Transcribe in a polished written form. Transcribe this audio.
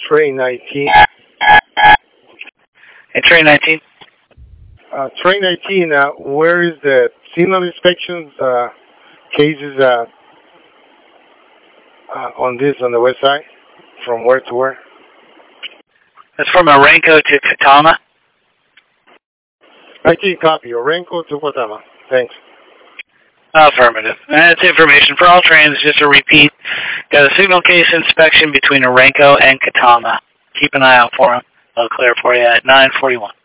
train 19. Hey, train 19. Train 19, where is the signal inspections cases on the website? From where to where? That's from Orenco to Katama. 19 copy, Orenco to Guatemala. Thanks. Affirmative. That's information for all trains. Just a repeat. Got a signal case inspection between Orenco and Katama. Keep an eye out for them. I'll clear for you at 9:41.